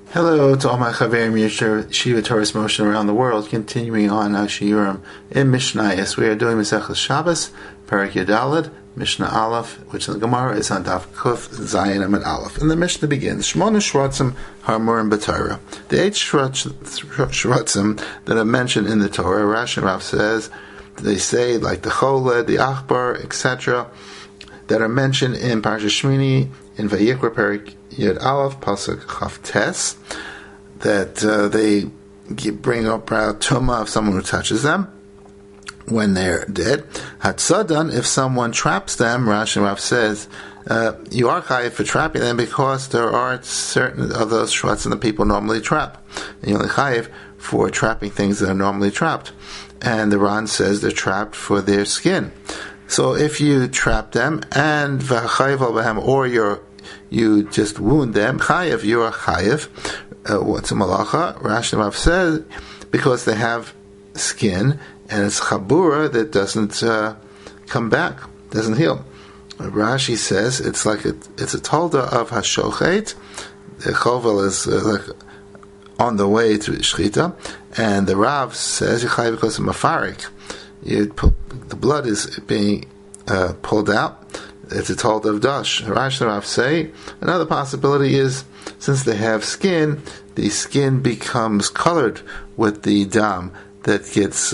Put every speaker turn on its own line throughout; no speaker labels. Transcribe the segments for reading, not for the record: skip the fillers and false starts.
Hello to all my Chaverim Shiva Torah's motion around the world, continuing on Shiurim in Mishnayos. We are doing Masechus Shabbos, Parak Yadalad, Mishnah Aleph, which in the Gemara is on Daf Kuf, Zayin Amid Aleph. And the Mishnah begins, Shmona Shratzim Harmurim B'Torah. The 8 Shratzim that are mentioned in the Torah, Rashi and Rav says, they say like the Choled, the Achbar, etc., that are mentioned in Parashat Shmini, in Vayikra Parak Yud Aleph, Pasuk Chaf Tes, that they bring up Tumah of someone who touches them when they're dead. Hatzadan, if someone traps them, Rashi and Rav says, you are chayiv for trapping them because there are certain of those shvatzim that people normally trap. And you're only chayiv for trapping things that are normally trapped. And the Ran says they're trapped for their skin. So if you trap them and v'chayiv al b'hem, or you just wound them, chayiv, you're chayiv. What's a malacha? Rashi and Rav says because they have skin and it's chabura that doesn't come back, doesn't heal. Rashi says it's like it's a tolda of hashochet. The chovel is like on the way to shchita, and the Rav says you chayiv because of mafarik. The blood is being pulled out. It's a tolda of dash. Rashi and Rav say another possibility is since they have skin, the skin becomes colored with the dam that gets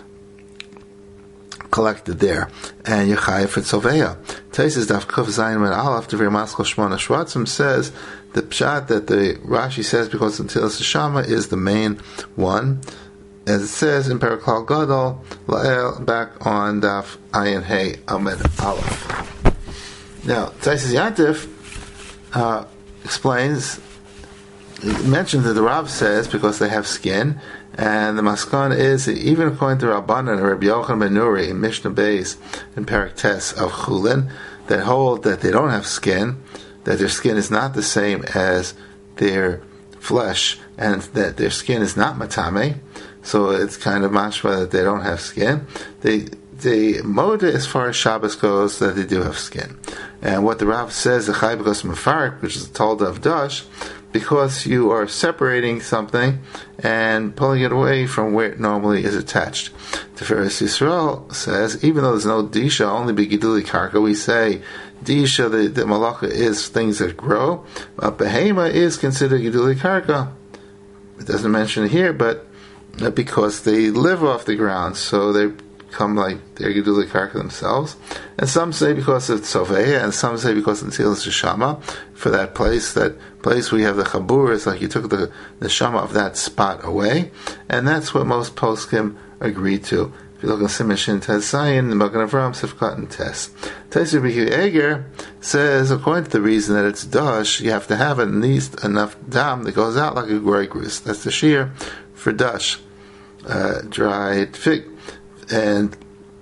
collected there, and Yechayev for Tzoveya. Taisis Daf Kuf Zayin Red Aleph Devir Maskal Shmona Shvatzim says the pshat that the Rashi says because Netilas Shama is the main one, as it says in Paraklal Gadol Lael back on Daf Ayin Hey Amid Aleph. Now Taisis Yantif explains. He mentions that the Rav says because they have skin. And the Maskon is that even according to Rabbanan and Rabbi Yochanan ben Nuri in Mishnah Beis and Parak Tes of Chulin, that hold that they don't have skin, that their skin is not the same as their flesh, and that their skin is not matame. So it's kind of mashma that they don't have skin. The moda as far as Shabbos goes that they do have skin. And what the Rav says, the Chai because Mefarik, which is told of Dash, because you are separating something and pulling it away from where it normally is attached. Tiferes Yisrael says, even though there's no Disha, only Begiduli Karka, we say Disha, the Malacha, is things that grow. But Behema is considered Giduli Karka. It doesn't mention it here, but because they live off the ground, so they become like they're Gedulei Karka themselves. And some say because of Tzoveya, and some say because of Netilas Shama. For that place we have the Chabur, it's like you took the Shama of that spot away, and that's what most poskim agree to. If you look at Siman Shin Tes Zayin, the Magen Avraham Sifkat and Tes. Taisus B'Kiv Eger says, according to the reason that it's dash, you have to have at least enough dam that goes out like a grapes. That's the shear for dash, dried fig. And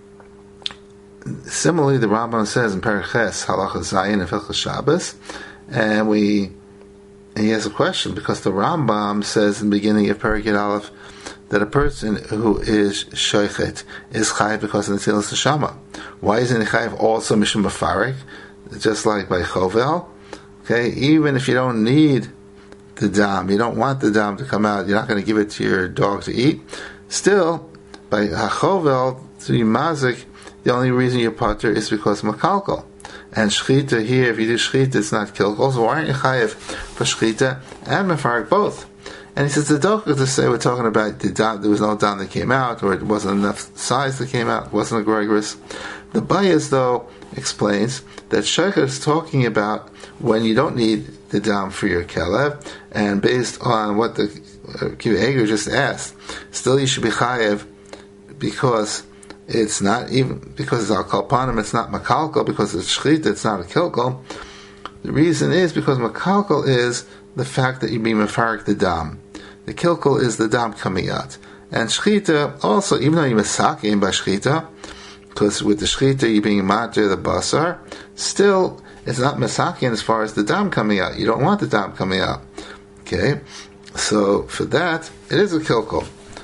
similarly, the Rambam says in Paraches Halacha Zayin and Hilchos Shabbos, and he has a question because the Rambam says in the beginning of Parak Yud Aleph that a person who is shoichet is chayiv because of the Netilas Shama. Why isn't he chayiv also mishum b'farik, just like by chovel? Okay, even if you don't need the dam, you don't want the dam to come out, you're not going to give it to your dog to eat. Still, by hachovel to be mazik, the only reason you're potter is because makalkal. And shchita here, if you do shchita, it's not kilkal. So why aren't you chayiv for shchita and mefarik both? And he says the doka to say we're talking about the dam, there was no dam that came out, or it wasn't enough size that came out, it wasn't a gregorous. The Bayas though explains that Sheikhah is talking about when you don't need the dam for your kelev, and based on what the Kiva Eger just asked, still you should be chayiv because it's not even because it's al kalpanim, it's not makalkal, because it's shchita, it's not a kilkal. The reason is because makalkal is the fact that you be mefarik the dam. The kilkal is the dam coming out, and shchita also, even though you masakim by shchita, because with the shchita you being matir the basar, still it's not masakim as far as the dam coming out. You don't want the dam coming out. Okay, so for that it is a kilkal.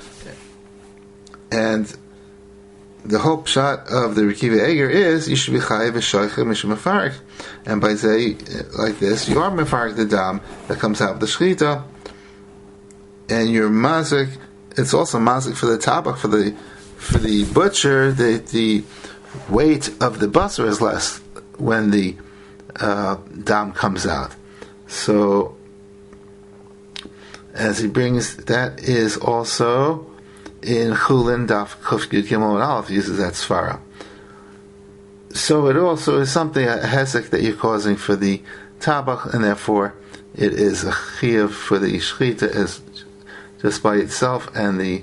And the whole pshat of the Rekiva Eger is you should be chayiv v'shoicha mishum mefarik, and by saying like this, you are mefarik the dam that comes out of the shchita, and your mazik, it's also mazik for the tabak, for the butcher. The weight of the basar is less when the dam comes out. So, as he brings, that is also in Chulin Daf Kuf Yud Gimel and Aleph uses that svara. So it also is something, a hezek that you're causing for the tabach, and therefore it is a chiyuv for the shchita is just by itself, and the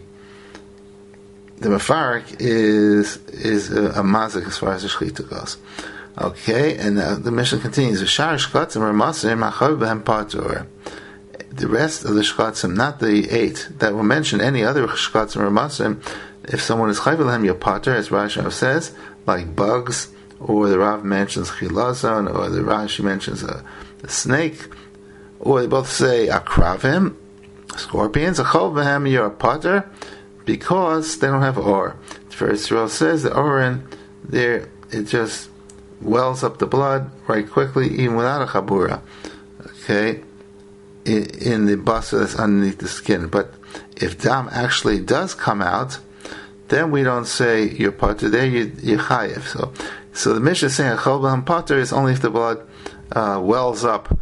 mefarik is a mazik as far as the shchita goes. Okay, and the mission continues. The rest of the shkatzim, not the 8 that were mentioned, any other shkatzim or masim, if someone is chayv lehem yapater, as Rashi says, like bugs, or the Rav mentions chilazon, or the Rashi mentions a snake, or they both say akravim, scorpions, a chol behem yapater, because they don't have or. First Yisrael says the orin there, it just wells up the blood right quickly, even without a chabura. Okay, in the basar that's underneath the skin. But if dam actually does come out, then we don't say you're pater there, you're chayiv. So the Mishnah is saying chol b'ham pater is only if the blood wells up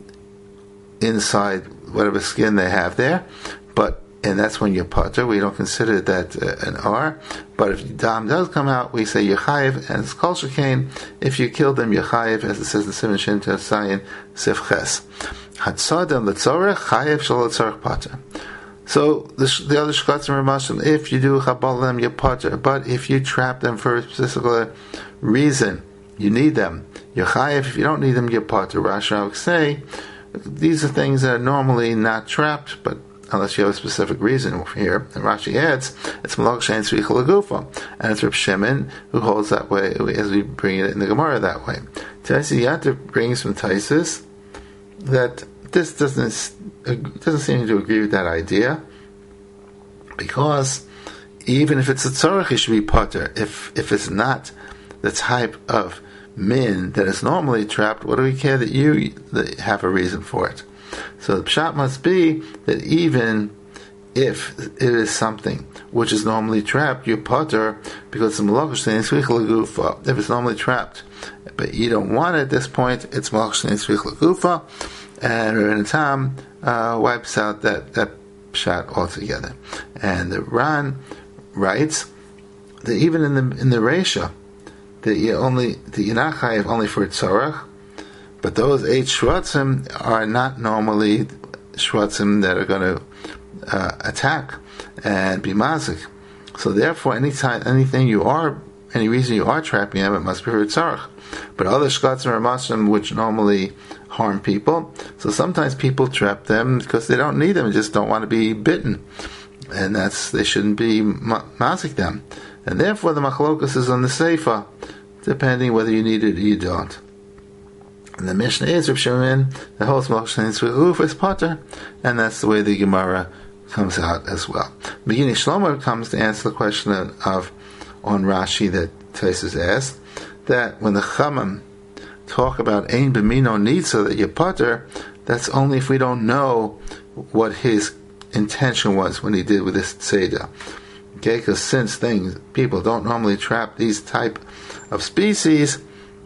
inside whatever skin they have there. And that's when you're pater. We don't consider that an R. But if dam does come out, we say you're chayiv, and it's kol shekain. If you kill them, you're chayiv, as it says in Siman Shin Tzayin Sif Ches. Hatzadam l'tzorech chayiv shel l'tzorech pater. So the other shkatzim are mashlim. If you do chabal them, you're pater. But if you trap them for a specific reason, you need them, you're chayiv. If you don't need them, you're pater. Rashi would say these are things that are normally not trapped, but unless you have a specific reason here. And Rashi adds, it's malach shein tzricha l'gufa, and it's Reb Shimon who holds that way, as we bring it in the Gemara that way. Taisi Yater brings from Taisus that this doesn't seem to agree with that idea, because even if it's a tzorach, it should be pater. If it's not the type of min that is normally trapped, what do we care that you have a reason for it? So the pshat must be that even if it is something which is normally trapped, you're pater, because the malach shein tzricha l'gufa. If it's normally trapped, but you don't want it at this point, it's malach shein tzricha l'gufa, and Rebbeinu Tam wipes out that pshat altogether. And the Ran writes that even in the Reisha, that you're not chayiv only for tzorach, but those 8 shvatzim are not normally shvatzim that are going to attack and be mazik. So therefore, any reason you are trapping them, it must be for tzarech. But other shvatzim are masim which normally harm people. So sometimes people trap them because they don't need them, and just don't want to be bitten, and they shouldn't be mazik them. And therefore, the machlokus is on the seifa, depending whether you need it or you don't. And the Mishnah is Reb Shimon, the whole malach is pater, and that's the way the Gemara comes out as well. Beginning Shlomo comes to answer the question of on Rashi that Taisus asked, that when the Chamam talk about ein b'mino nitza, that you're pater, that's only if we don't know what his intention was when he did with this tzeda. Okay, because since people don't normally trap these type of species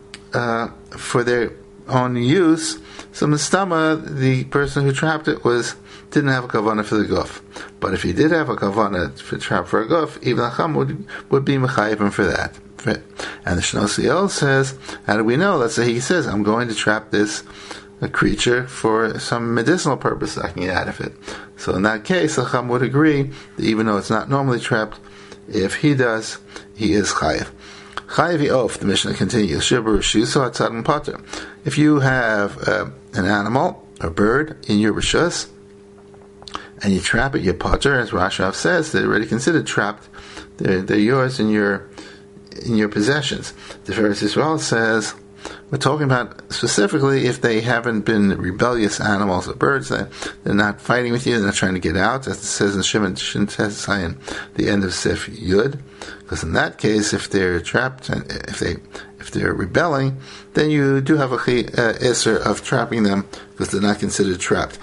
for their own use, so mistama, the person who trapped it didn't have a kavanah for the guf. But if he did have a kavanah for trap for a guf, even the chum would be mechayivim for that. And the Shnos Yael says, how do we know? Let's say he says, I'm going to trap this creature for some medicinal purpose I can get out of it. So in that case, the chum would agree that even though it's not normally trapped, if he does, he is chayiv. Chayiv of, the Mishnah continues, Shibur Shuso Hatzadam Pater. If you have an animal, a bird, in your rishus, and you trap it, your pater, as Rashi says, they're already considered trapped. They're yours in your possessions. The Tiferes Yisrael says, we're talking about specifically if they haven't been rebellious animals or birds, they're not fighting with you, they're not trying to get out, as it says in Shimon Tzayin, the end of Sif Yud. Because in that case, if they're trapped and if they're rebelling, then you do have a iser of trapping them because they're not considered trapped.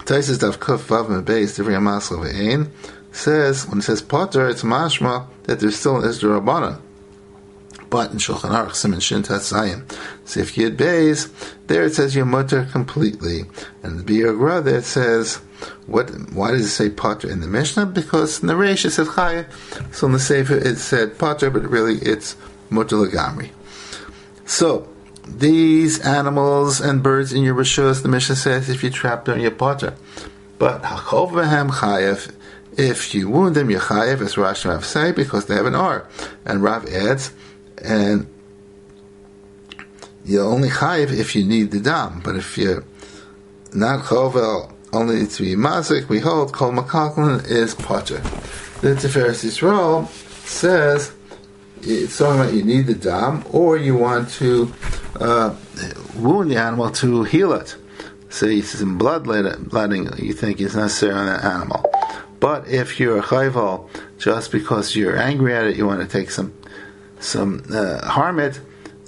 Taisis Daf Kuf Vav Mebeis Divrei Maskal Ve'ein says, when it says Potter, it's mashma that there's still an Isra Rabbana. But in Shulchan Aruch Siman Shin Tat Zayin, so if Yud Beis, there it says you're mutter completely, and the Biur Gra there it says, why does it say Potter in the Mishnah? Because in the Reish it said Chayev, so in the Sefer it said Potter, but really it's mutter legamri. So these animals and birds in your rishus, the Mishnah says, if you trap them, you're Potter. But Hachov V'hem Chayev, if you wound them, you're Chayev, as Rashi Rav say, because they have an R. And Rav adds, and you're only chayiv if you need the dam, but if you're not chovel, only to be mazik, we hold kol makalklin is potter. The Tiferes Yisrael says it's talking about you need the dam, or you want to wound the animal to heal it. So you see some bloodletting you think is necessary on that animal. But if you're a chayval, just because you're angry at it, you want to take some harm it,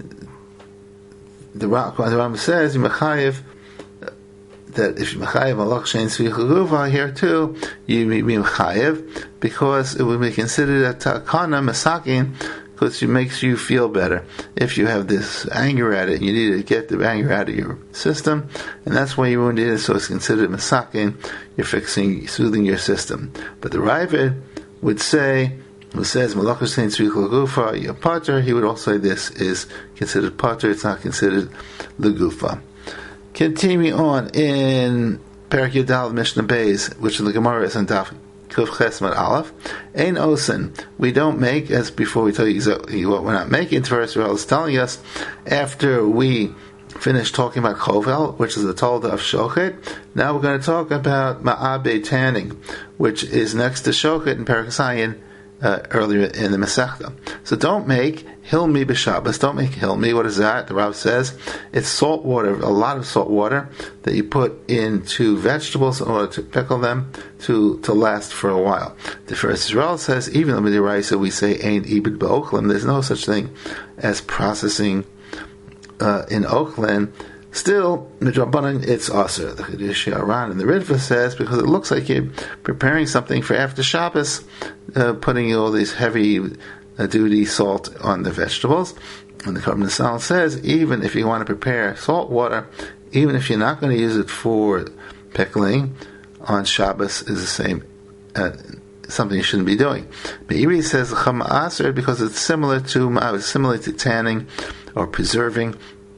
the Rambam says Mechayev that if Mechayev Malach Shein Tzvi here too, you be Mechayev because it would be considered a takana masakin because it makes you feel better. If you have this anger at it, you need to get the anger out of your system, and that's why you wounded it. So it's considered masakin. You're soothing your system. But the Ravid would say, who says Malachas Shein Tzvi L'Gufa, you're Potter, he would also say this is considered Potter, it's not considered L'Gufa. Continuing on in Perak Yudal Mishnah Beis, which in the Gemara is in Daf Kuf Chesed Aleph, Ein Osen, we don't make, as before we tell you exactly what we're not making, Tiferes Yisrael is telling us, after we finish talking about Chovel, which is the Tolda of Shochet, now we're going to talk about Ma'abe tanning, which is next to Shochet in Perak Zayin, earlier in the Masechta. So don't make Hilmi b'Shabbos. Don't make Hilmi. What is that? The Rav says it's salt water, a lot of salt water that you put into vegetables in order to pickle them to last for a while. The Tiferes Yisrael says even in the Midiraisa we say Ein Ibid b'Ochlim. There's no such thing as processing in Oakland. Still, Midrabanan, it's aser. The Chedush Aran and the Ritva says because it looks like you're preparing something for after Shabbos, putting all these heavy duty salt on the vegetables. And the Korban Nesanel says even if you want to prepare salt water, even if you're not going to use it for pickling on Shabbos, is the same. Something you shouldn't be doing. But Iri says Chama aser because it's similar to tanning or preserving.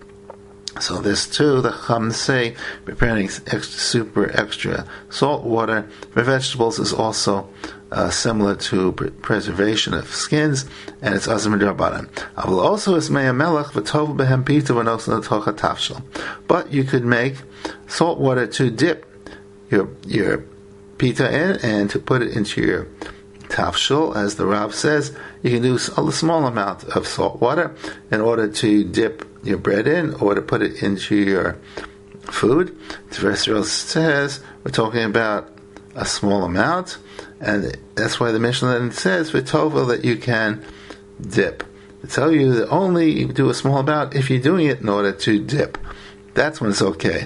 So this too, the Chum say preparing extra salt water for vegetables is also similar to preservation of skins, and it's azim d'Rabbanan. Avol also is mei melech v'tov behem pita v'nosan l'tocha tafshel. But you could make salt water to dip your pita in and to put it into your tafshel, as the Rav says. You can do a small amount of salt water in order to dip your bread in or to put it into your food. Tiferes Yisrael says we're talking about a small amount, and that's why the Mishnah then says v'tovel that you can dip. To tell you that only you do a small amount if you're doing it in order to dip. That's when it's okay.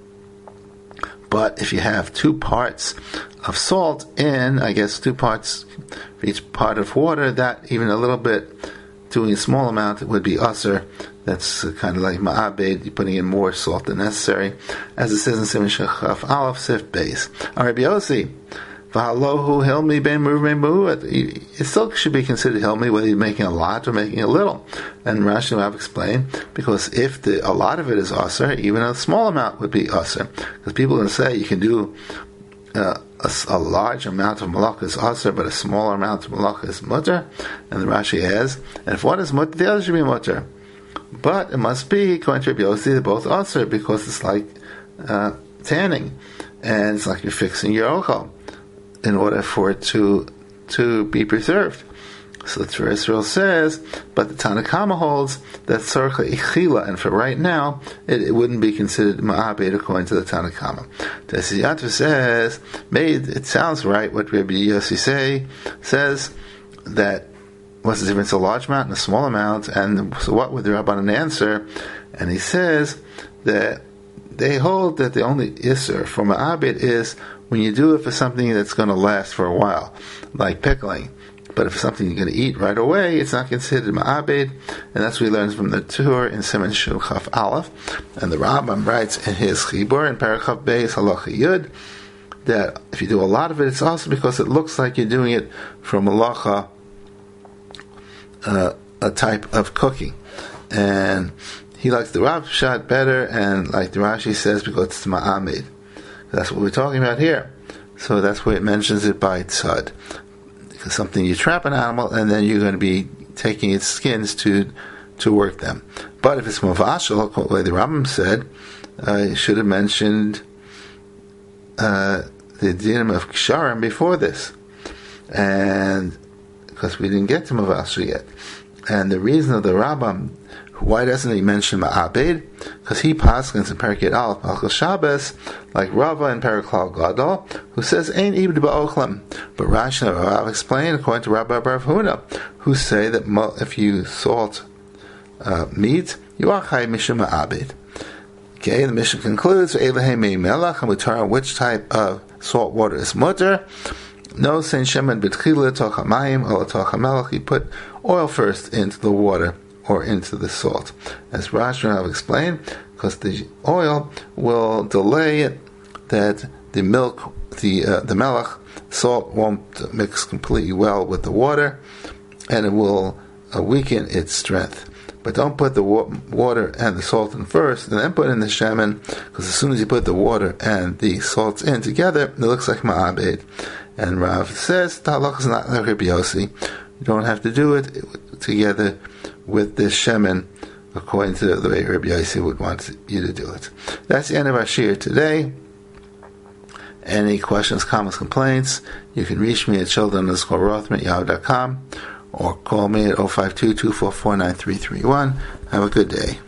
But if you have 2 parts of salt in, I guess 2 parts for each part of water, that even a little bit, doing a small amount, it would be aser. That's kind of like ma'abed, you're putting in more salt than necessary, as it says in Siman Shechaf Aleph Sif Beis. Rabbi Yossi, v'halohu hilmi ben mu'uv mu'uv. It still should be considered hilmi whether you're making a lot or making a little. And Rashi will explain, because if a lot of it is aser, even a small amount would be aser. Because people are going to say you can do a large amount of malach is aser, but a smaller amount of malach is mutter. And the Rashi has, and if one is mutter, the other should be mutter. But it must be, according to Rabbi Yossi, they're both aser, because it's like tanning, and it's like you're fixing your ochel in order for it to be preserved. So the Tiferes Yisrael says, but the Tanakama holds that tzorcha ichila, and for right now, it wouldn't be considered ma'abed according to the Tanakama. The Siyatva says, it sounds right what Rabbi Yossi says, that what's the difference, a large amount and a small amount, and so what would the Rabbanan answer? And he says that they hold that the only isser for ma'abed is when you do it for something that's going to last for a while, like pickling. But if it's something you're going to eat right away, it's not considered ma'abed, and that's what we learn from the Tur in Siman Shul Chaf Aleph. And the Rambam writes in his Chibur in Parachav Beis Halacha Yud that if you do a lot of it, it's also because it looks like you're doing it for malacha, a type of cooking. And he likes the Rav Pshat better, and like the Rashi says, because it's ma'amid. That's what we're talking about here. So that's where it mentions it by tzad. Because something, you trap an animal, and then you're going to be taking its skins to work them. But if it's mavashal, like the Rambam said, you should have mentioned the dinim of ksharim before this. And because we didn't get to mavashal yet. And the reason of the Rambam, why doesn't he mention ma'abed? Because he paskins in Perikid Aleph Malchus Shabbos, like Rava in Periklal Gadol, who says ain't ibd ba'ochlam. But Rashi and Rav explain according to Rabbi Bar Huna, who say that if you salt meat, you are chay mishum ma'abed. Okay, the Mishnah concludes, Elohei mei melach, and we turn which type of salt water is mutter. No sein shemen b'tchila toch hamayim or toch hamelach. You put oil first into the water or into the salt, as Rashi and Rav explained, because the oil will delay it, that the milk, the melach, salt won't mix completely well with the water, and it will weaken its strength. But don't put the water and the salt in first, and then put in the shemen, because as soon as you put the water and the salts in together, it looks like ma'abed. And Rav says, the halach is not like Rabbi Yossi. You don't have to do it together with this shemen, according to the way Rabbi Yossi would want you to do it. That's the end of our shiur today. Any questions, comments, complaints, you can reach me at children_rothman@yahoo.com or call me at 052-244-9331. Have a good day.